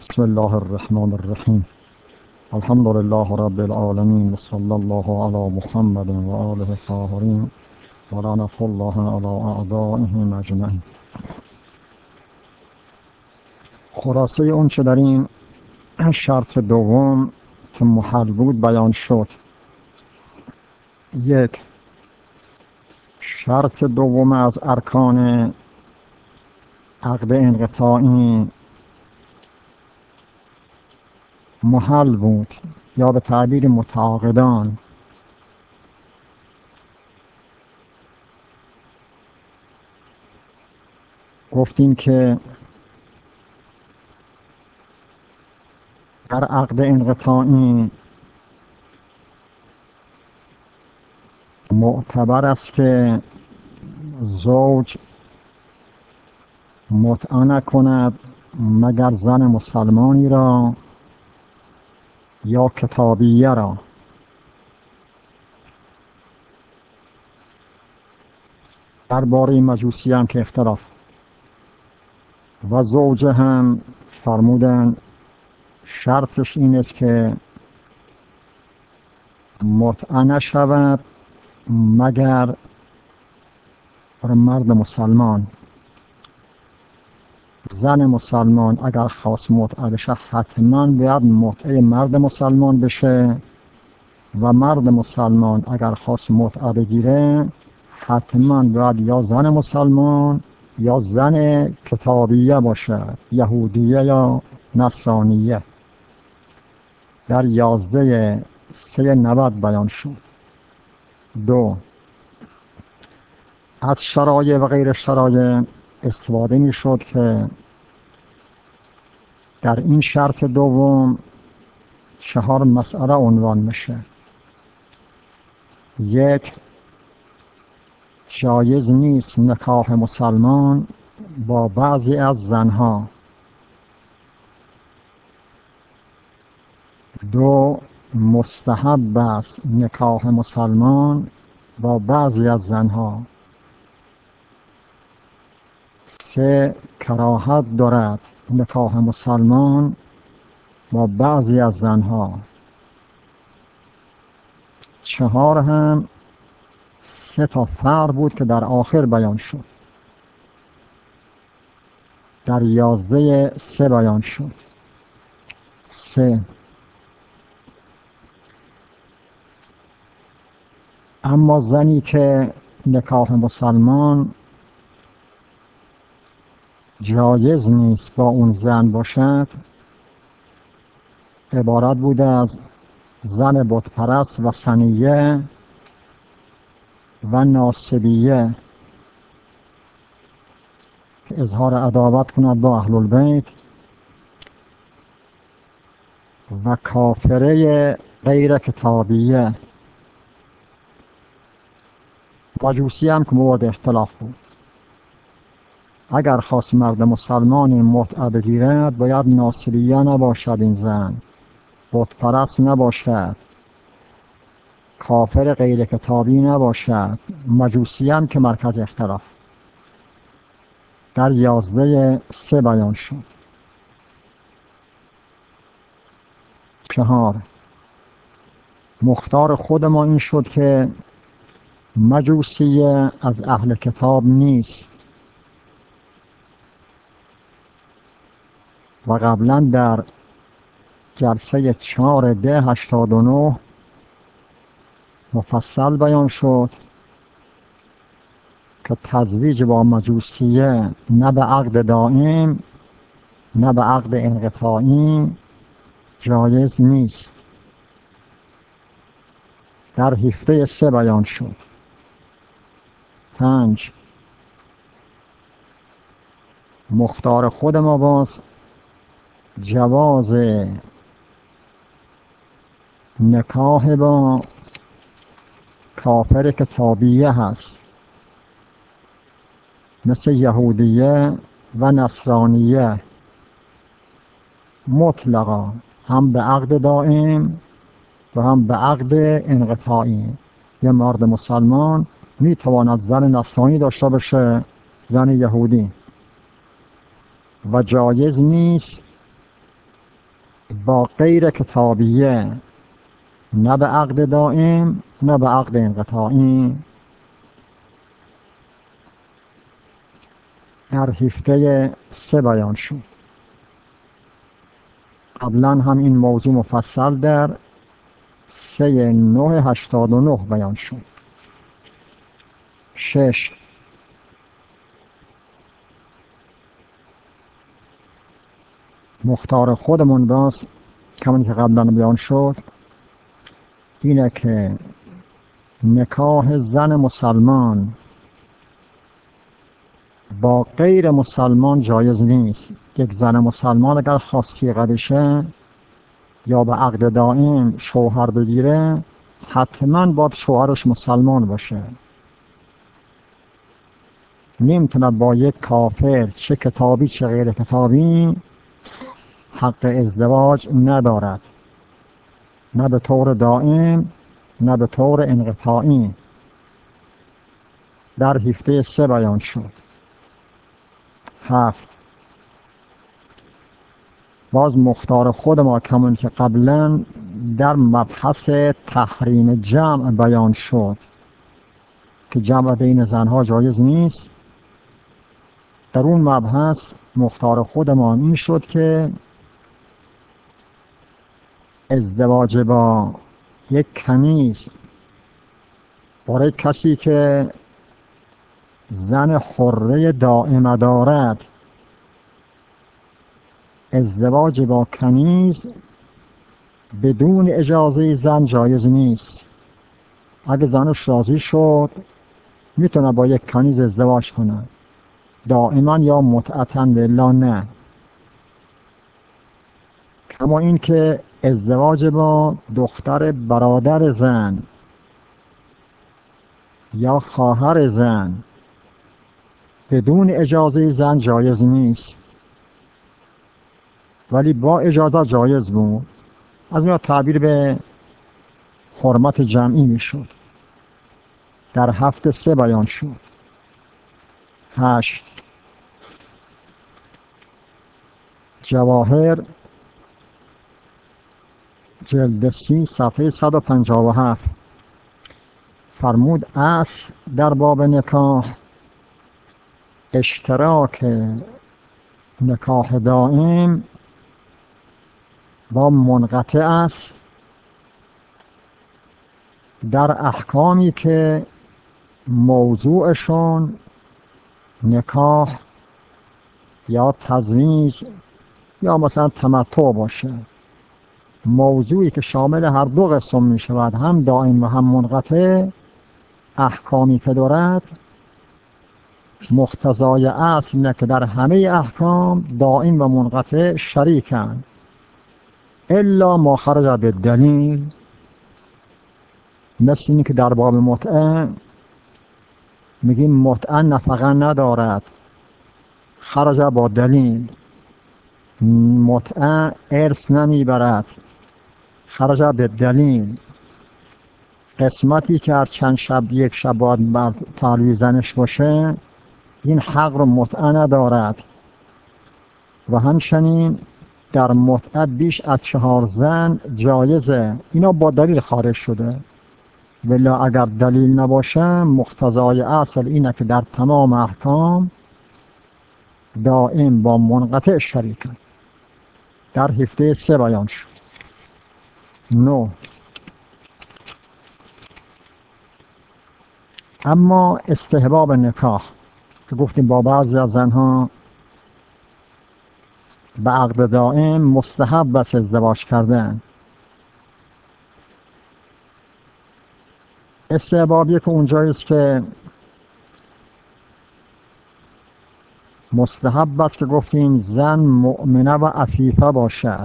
بسم الله الرحمن الرحیم. الحمد لله رب العالمین و صلی الله علی محمد و آله الطاهرین و لعنة الله علی اعدائهم اجمعین. خلاصه اون چه در این شرط دوم که محل بود بیان شد. یک، شرط دوم از ارکان عقد انقطاعی محل بود یا به تعبیر متعاقدان. گفتیم که در عقد انقطاعی معتبر است که زوج متع نکند مگر زن مسلمانی را یا کتابیه را. درباره مجوسی هم که اختلاف و زوجه هم فرمودن شرطش این است که متع نشود مگر مرد مسلمان. زن مسلمان اگر خواست متعه بشه حتما باید متعه مرد مسلمان بشه و مرد مسلمان اگر خواست متعه بگیره حتما باید یا زن مسلمان یا زن کتابیه باشه، یهودیه یا نصرانیه. در 11/3/90 بیان شد. دو، از شرایع و غیر شرایع استفاده می شد که در این شرط دوم 4 مسئله عنوان میشه. یک، جایز نیست نکاح مسلمان با بعضی از زنها. دو، مستحب است نکاح مسلمان با بعضی از زنها. سه، کراهت دارد نکاح مسلمان با بعضی از زنها. 4 هم 3 تا فرق بود که در آخر بیان شد. در 11/3 بیان شد. 3، اما زنی که نکاح مسلمان جایز نیست با اون زن باشد عبارت بوده از زن بتپرست و سنیه و ناصبیه که اظهار عداوت کند با اهل البیت و کافره غیر کتابیه. مجوسی هم که مورد اختلاف بود. اگر خواست مرد مسلمانی متعه بگیرد باید ناصبیه نباشد، این زن بتپرست نباشد، کافر غیر کتابی نباشد. مجوسی هم که مرکز اختلاف در 11/3 بیان شد. 4، مختار خود ما این شد که مجوسیه از اهل کتاب نیست و قبلا در جلسه 4/10/89 مفصل بیان شد که تزویج با مجوسیه نه به عقد دائم نه به عقد انقطاعی جایز نیست. در 17/3 بیان شد. 5، مختار خود ما باز جواز نکاح با کافر کتابیه هست، مثل یهودیه و نصرانیه مطلقا، هم به عقد دائم و هم به عقد انقطاعی. یه مرد مسلمان می تواند زن نصرانی داشته باشه، زن یهودی، و جایز نیست با غیر کتابیه، نه به عقد دائم نه به عقد انقطاعی. در هفته 3 بیان شد. قبلا هم این موضوع مفصل در 3/9/89 بیان شد. 6. مختار خودمون باز کمانی که قبلا بیان شد اینه که نکاح زن مسلمان با غیر مسلمان جایز نیست. یک زن مسلمان اگر خواست صیغه بشه یا به عقد دائم شوهر بگیره، حتما باید شوهرش مسلمان باشه. نمیتونه با یک کافر چه کتابی چه غیر کتابی حق ازدواج ندارد، نه به طور دائم نه به طور انقطاعی. در هفته 3 بیان شد. 7. باز مختار خود ما کمون که قبلا در مبحث تحریم جمع بیان شد که جمع بین زنها جایز نیست. در اون مبحث مختار خودمان این شد که ازدواج با یک کنیز برای کسی که زن حره دائمه دارد، ازدواج با کنیز بدون اجازه زن جایز نیست. اگه زنش راضی شد میتونه با یک کنیز ازدواج کنه، دائما یا متعتا بالله نه. کما این که ازدواج با دختر برادر زن یا خواهر زن بدون اجازه زن جایز نیست، ولی با اجازه جایز بود. از اونها تعبیر به حرمت جمعی میشد. در هفته 3 بیان شد. 8. جواهر جلد 30 صفحه 157 فرمود اصل در باب نکاح اشتراک نکاح دائم با منقطع است در احکامی که موضوعشون نکاح یا تزویج یا مثلا تمتع باشه. موضوعی که شامل هر دو قسم می شود، هم دائم و هم منقطع، احکامی که دارد مقتضای اصل اینه که در همه احکام دائم و منقطع شریکند، الا ما خرج بالدلیل. مثل اینی که در باب متعه میگیم متعه نفقه ندارد، خرج با دلیل. متعه ارث نمیبرد، خرج بالدلیل. قسمتی که هر چند شب یک شب باید بر پهلوی زنش باشه، این حق رو متعه ندارد. و همچنین در متعه بیش از 4 زن جایزه. اینا با دلیل خارج شده، ولی اگر دلیل نباشه مقتضای اصل اینه که در تمام احکام دائم با منقطع شریکه. در هفته 3 بیان شد. 9. اما استحباب نکاح که گفتیم با بعضی از زنها به عقد دائم مستحب است ازدواج کردن. استحبابیه که اونجاییست که مستحب است که گفتیم زن مؤمنه و عفیفه باشد،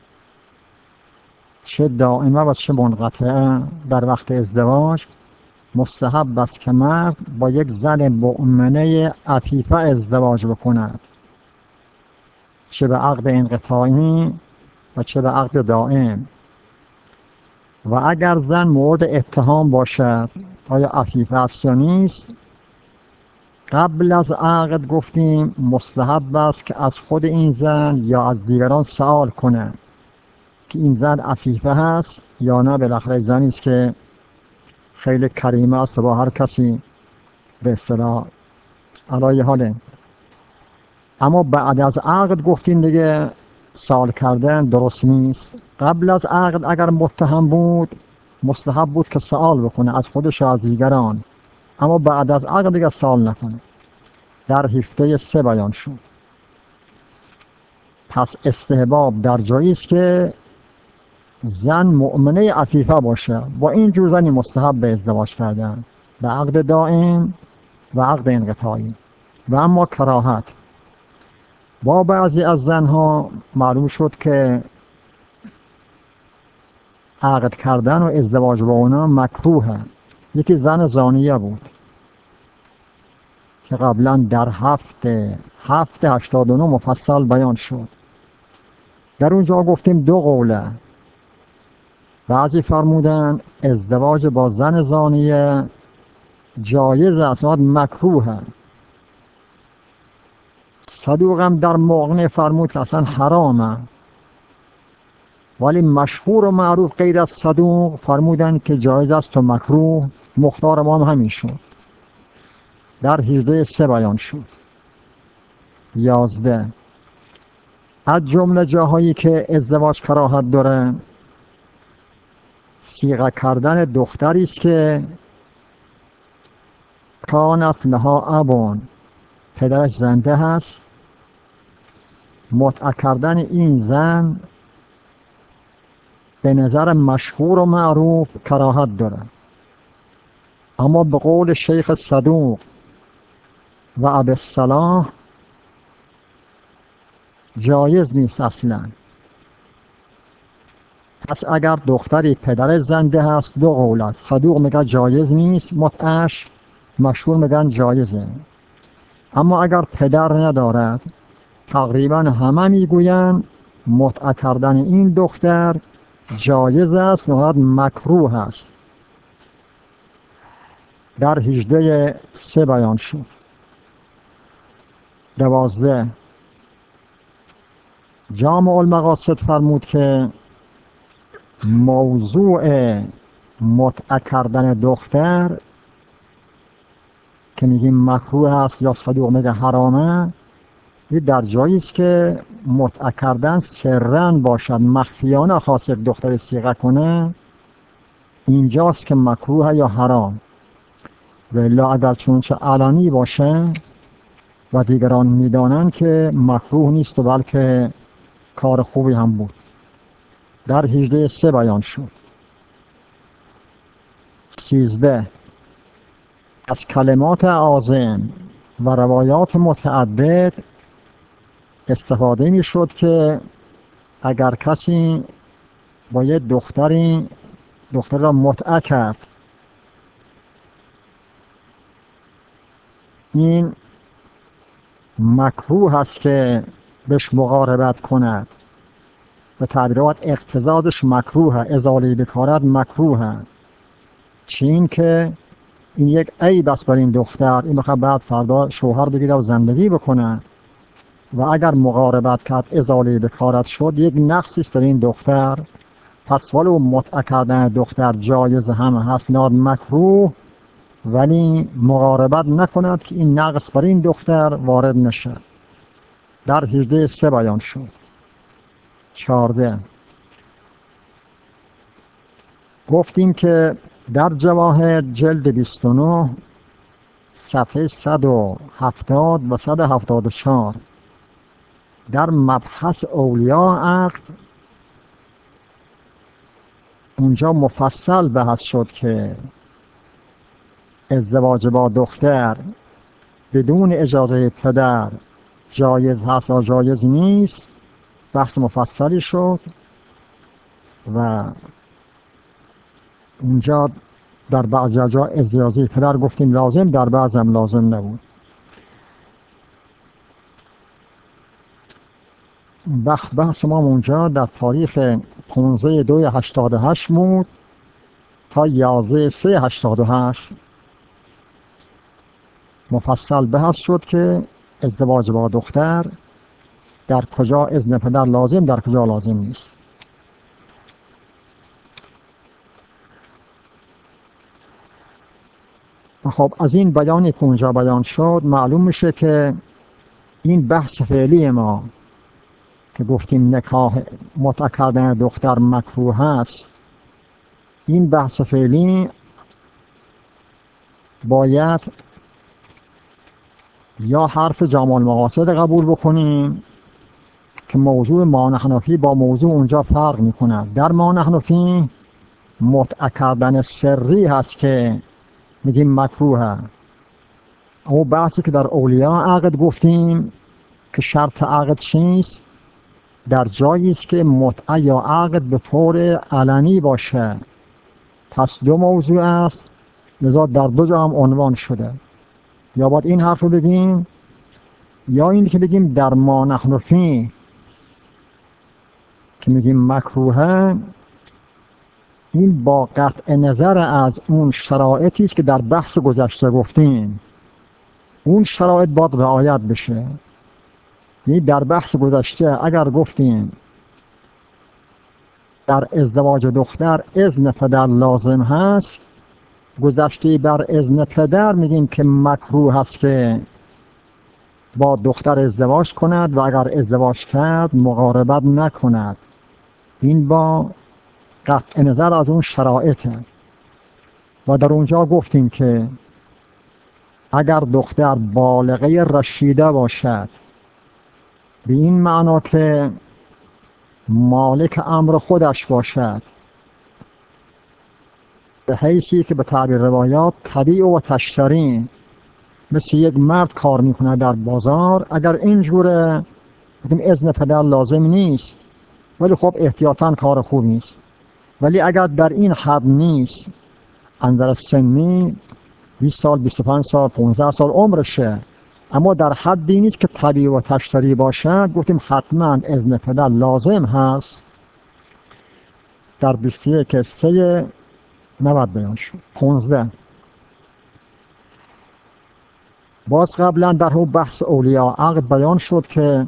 چه دائمه و چه منقطعه. در وقت ازدواج مستحب است که مرد با یک زن مؤمنه عفیفه ازدواج بکند، چه به عقد انقطاعی و چه به عقد دائم. و اگر زن مورد اتهام باشد آیا عفیفه است یا نیست، قبل از عقد گفتیم مستحب است که از خود این زن یا از دیگران سوال کنه که این زن عفیفه هست یا نه بالاخره زنی است که خیلی کریمه است و با هر کسی به اصطلاح علای حاله. اما بعد از عقد گفتین دیگه سال کردن درست نیست. قبل از عقد اگر متهم بود مستحب بود که سوال بکنه از خودش و از دیگران، اما بعد از عقد دیگه سوال نکنه. در 17 بیان شد. پس استحباب در جایی است که زن مؤمنه عفیفه باشه. با این جور زنی مستحب به ازدواج کردن به عقد دائم و عقد انقطاعی. و اما کراهت با بعضی از زنها معلوم شد که عقد کردن و ازدواج با اونا مکروهه. یکی زن زانیه بود که قبلا در هفت 89 مفصل بیان شد. در اونجا گفتیم دو قوله. بعضی فرمودن ازدواج با زن زانیه جایز است، مکروهه. صدوق هم در مغنی فرمود که اصلا حرامه، ولی مشهور و معروف غیر از صدوق فرمودن که جایز است و مکروه. مختار ما هم همین شد. در 17 بیان شد. 11 از جمله جاهایی که ازدواج کراهت داره صیغه کردن دختری است که کانت لها ابون، پدرش زنده هست. متعه کردن این زن به نظر مشهور و معروف کراهت داره، اما به قول شیخ صدوق و ابوالصلاح جایز نیست اصلا. پس اگر دختری پدر زنده هست دو قول است. صدوق میگه جایز نیست متعهش، مشهور میگن جایزه. اما اگر پدر ندارد تقریبا همه میگوین متعه کردن این دختر جایز است و مکروه است. در 18 بیان شد. 12 جامع المقاصد فرمود که موضوع متعه کردن دختر که میگیم مکروه است یا صدوق میگه حرامه، این در جایی است که متعه کردن سرًا باشد، مخفیانه خواست یک دختر صیغه کنه، اینجاست که مکروه یا حرام. و الا اگر چونچه علنی باشه و دیگران میدانند که مکروه نیست و بلکه کار خوبی هم بود. در 18 بیان شد. 13 از کلمات عازم و روایات متعدد استفاده می شد که اگر کسی با یه دختر را متعه کرد، این مکروه است که بهش مقاربت کند. به تعبیرات اقتضادش مکروه، ازاله بکارت مکروه. چین که این یک عیب است بر این دختر، این بخواد بعد فردا شوهر بگیره و زندگی بکنه و اگر مقاربت کرد ازاله بکارت شد یک نقصی است در این دختر. پس ولو متعه کردن دختر جایز هم هست نه مکروه، ولی مقاربت نکند که این نقص بر این دختر وارد نشه. در 18 بیان شد. 14 گفتیم که در جواهر جلد 29 صفحه 170 و 174 در مبحث اولیاء عقد اونجا مفصل بحث شد که ازدواج با دختر بدون اجازه پدر جایز هست یا جایز نیست. بحث مفصلی شد و اونجا در بعضی جا اجازه پدر گفتیم لازم، در بعض هم لازم نبود. بحث ما اونجا در تاریخ 15/2/88 بود تا 11/3/88 مفصل بحث شد که ازدواج با دختر در کجا اذن پدر لازم، در کجا لازم نیست. خب از این بیانی که اونجا بیان شد معلوم میشه که این بحث فعلی ما که گفتیم نکاح متعه کردن دختر مکروه است، این بحث فعلی باید یا حرف جامع المقاصد قبول بکنیم که موضوع مانحنفی با موضوع اونجا فرق میکنه. در مانحنفی متعه کردن سری هست که میگیم مکروه. اما بحثی که در اولیاء عقد گفتیم که شرط عقد چیست؟ در جایی است که متعه یا عقد به طور علنی باشه. پس دو موضوع است، لذا در دو جا هم عنوان شده. یا باید این حرف رو بگیم یا این که بگیم در مانحنفی که میگیم مکروه، این با قطع نظر از اون شرایطی است که در بحث گذشته گفتیم، اون شرایط باید رعایت بشه. یعنی در بحث گذشته اگر گفتیم در ازدواج دختر اذن پدر لازم هست، گذشته بر اذن پدر میگیم که مکروه هست که با دختر ازدواج کند و اگر ازدواج کرد مقاربت نکند. این با قطع نظر از اون شرایطه. و در اونجا گفتیم که اگر دختر بالغه رشیده باشد، به این معنا که مالک امر خودش باشد، به حیثی که به تعبیر روایات طبیع و تشتری، مثل یک مرد کار میکنه در بازار، اگر اینجوره بگیم اذن پدر لازم نیست، ولی خب احتیاطاً کار خوب نیست. ولی اگر در این حد نیست، اندر سنی 20 سال 25 سال 15 سال عمرشه، اما در حدی نیست که طبیع و تشتری باشد، گفتیم حتما اذن پدر لازم هست. در 21 3 90 بیان شد. 15 باز قبلا در اون بحث اولیاء عقد بیان شد که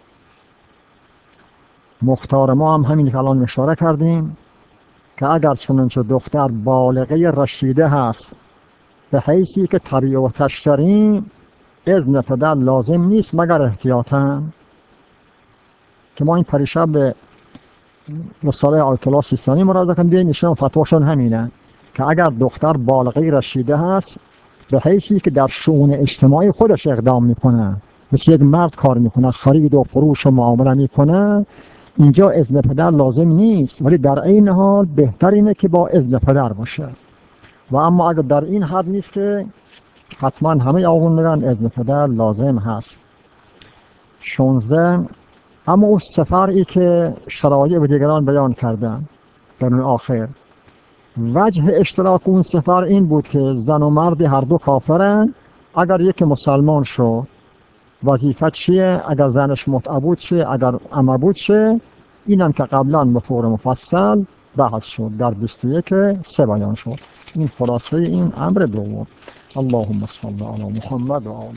مختار ما هم همین که الان اشاره کردیم که اگر چنانچه دختر بالغه رشیده هست به حیثی که طبیع و تشتری، اذن پدر لازم نیست مگر احتیاطاً. که ما این پریشب به رساله آیت الله سیستانی مراجعه کردیم، ایشون فتواشون همینه که اگر دختر بالغه رشیده هست به حیثی که در شؤون اجتماعی خودش اقدام میکنه، مثل یک مرد کار میکنه، خرید و فروش و معامله میکنه، اینجا اذن پدر لازم نیست، ولی در این حال بهتر اینه که با اذن پدر باشه. و اما اگر در این حد نیست که حتما همه آقایان اذن پدر لازم هست. 16 اما اون سفری که شرایع و دیگران بیان کردن در اون آخر، وجه اشتراک اون سفر این بود که زن و مرد هر دو کافرن. اگر یک مسلمان شد وظیفه چیه؟ اگر زنش متعه بود چیه؟ اگر عمه بود چیه؟ اینم که قبلا به طور مفصل بحث شد، در 21 3 بیان شد. این خلاصه این امر دوم. اللهم صل علی محمد و آل